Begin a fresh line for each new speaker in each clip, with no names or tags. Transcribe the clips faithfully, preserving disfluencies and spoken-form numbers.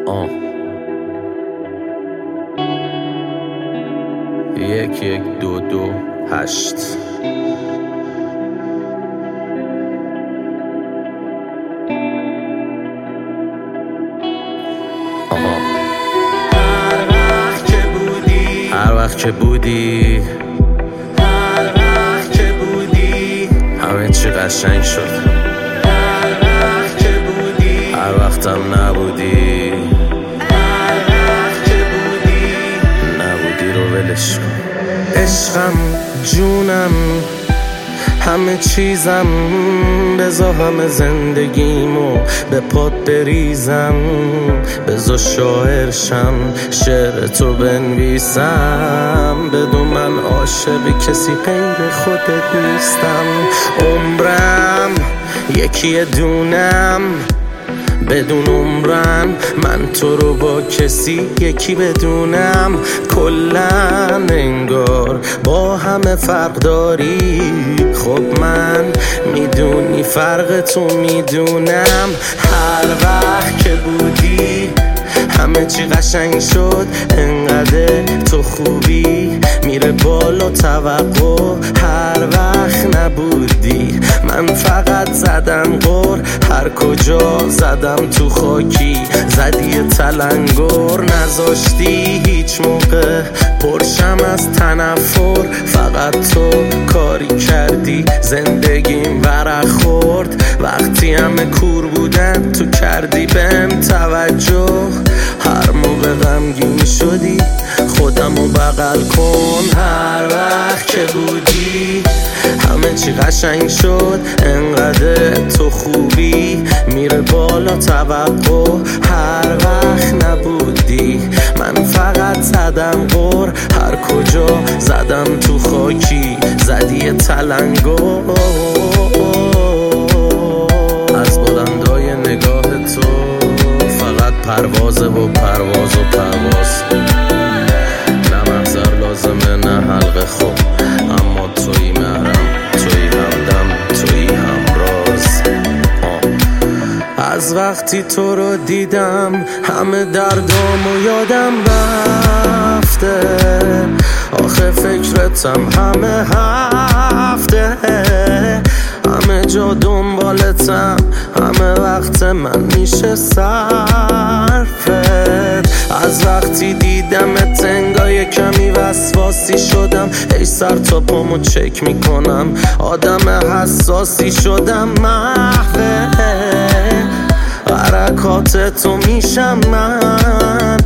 آه. یک یک دو دو هشت. آها.
هر وقت که بودی
هر وقت که بودی
هر وقت که بودی
همه چی قشنگ شد.
هر وقت که بودی
هر وقتم نبودی
هر وقت که بودی
نبودی رو ولش کن.
عشقم جونم همه چیزم، بزا همه زندگیمو به پات بریزم، بزا شاعرشم شعر تو بنویسم، بدون من عاشق کسی غیر خودت نیستم. عمرم یکی دونم بدون عمرن، من تو رو با کسی یکی بدونم. کلن انگار با همه فرق داری، خب من میدونی فرق تو میدونم. هر وقت که بودی همه چی قشنگ شد، انقدر تو خوبی میره بالا توقع. هر وقت نبودی من فقط زدم غر، هر کجا زدم تو خاکی زدی تلنگر. نذاشتی هیچ موقع پرشم از تنفر، فقط تو کاری کردی زندگیم ورق خورد. وقتی همه کور بودن تو کردی بهم توجه، هر موقع غمگین شدی خودمو بغل کن. هر وقت که بودی همه چی قشنگ شد، انقدر تو خوبی میره بالا توقع. هر وقت نبودی من فقط زدم غر، هر کجا زدم تو خاکی زدی تلنگر.
از بلندای نگاه تو فقط پروازه و پرواز و پرواز، نه محضر لازمه نه حلقه خوب، اما توی محرم توی همدم توی همراز.
از وقتی تو رو دیدم همه دردامو یادم رفته، آخه فکرتم همه هفته، همه جا دنبالتم، همه وقت من میشه صرفت. از وقتی دیدمت انگار کمی وسواسی شدم، ای سر تا پامو چک میکنم، آدم حساسی شدم. محوه حرکات تو میشم من،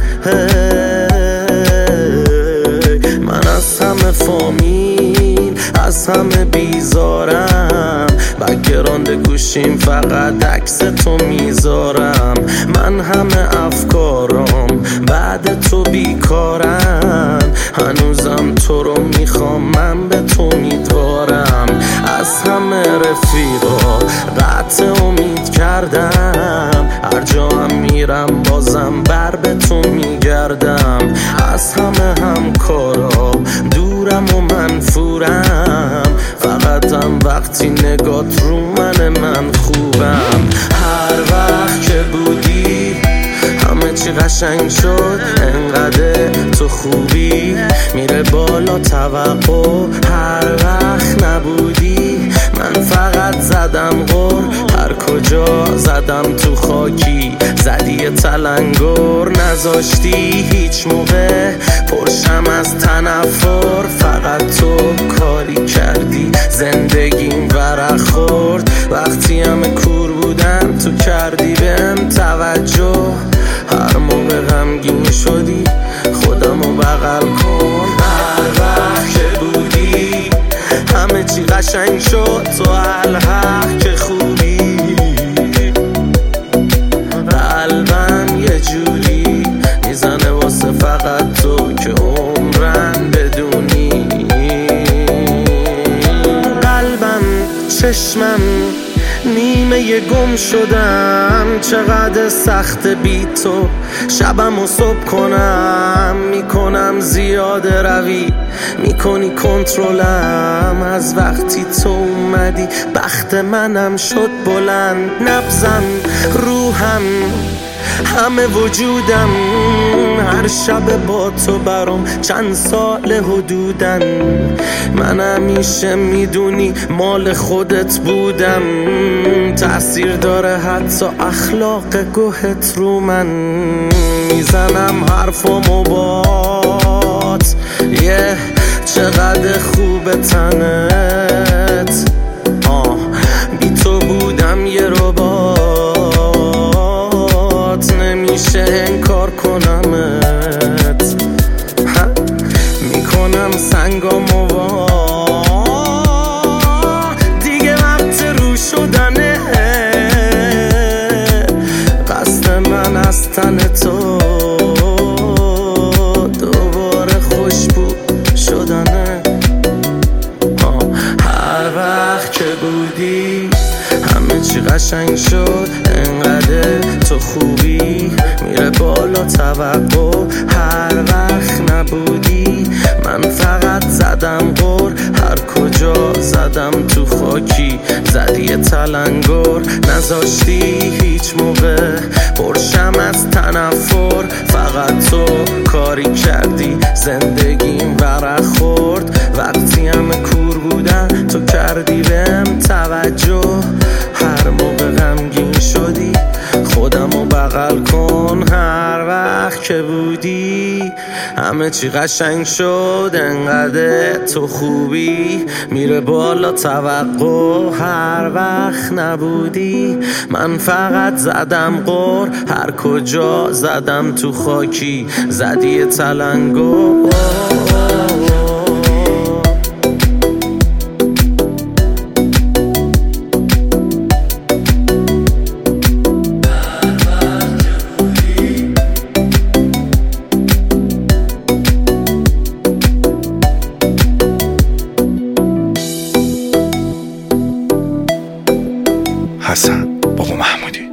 من از همه فامیل از همه بیزارم، بکگراند گوشیم فقط عکس تو میذارم. من همه افکارم بعد تو بیکارن، هنوزم تو رو میخوام، من به تو میدوارم. از همه رفیقا قطع امید کردم، هر جا هم میرم بازم بر به تو میگردم. از همه همکارا دورم و منفورم، فقط هم وقتی نگات رو من من خوبم. هر وقت که بودی همه چی قشنگ شد، انقدر تو خوبی میره بالا توقع. هر وقت نبودی من فقط زدم غر، هر کجا زدم تو خاکی زدی تلنگر. نذاشتی هیچ موقع پرشم از تنفر، فقط تو کاری کردی زندگیم ورق خورد. وقتی همه کور بودن تو کردی بهم توجه، هر موقع غمگین شدی خودمو بغل کن. هر وقت که بودی همه چی قشنگ شد، تو الحق که خوبی قلبم یه جوری میزنه واسه فقط تو که عمرن بدونی. قلبم چشمم نیمه گم شدم، چقدر سخت بی تو شبم و صبح کنم. میکنم زیاده روی میکنی کنترلم، از وقتی تو اومدی بخت منم شد بلند. نبزم روحم همه وجودم هر شب با تو برام چند سال حدودن. من همیشه میدونی مال خودت بودم، تأثیر داره حتی اخلاق گوهت رو من. میزنم حرفامو بات یه چقدر خوب تنت، آه بی تو بودم یه ربات، نمیشه انکار کنمت، میکنم سنگامو وا دیگه وقت رو شدنه. قصد من از تن تو دوباره خوشبو شدنه. هر وقت که بودی همه چی قشنگ شد، انقدر تو خوبی میره بالا توقع. هر وقت نبودی من فقط زدم غر، هر کجا زدم تو خاکی زدی تلنگر. نذاشتی هیچ موقع پرشم از تنفر، فقط تو کاری کردی زندگیم ورق خورد. وقتی همه کور بودن تو کردی بهم توجه، هر موقع غمگین شدی خودمو بغل کن. هر وقت که بودی همه چی قشنگ شد، انقدر تو خوبی میره بالا توقع. هر وقت نبودی من فقط زدم غر، هر کجا زدم تو خاکی زدی تلنگر.
حسن بابا محمودی.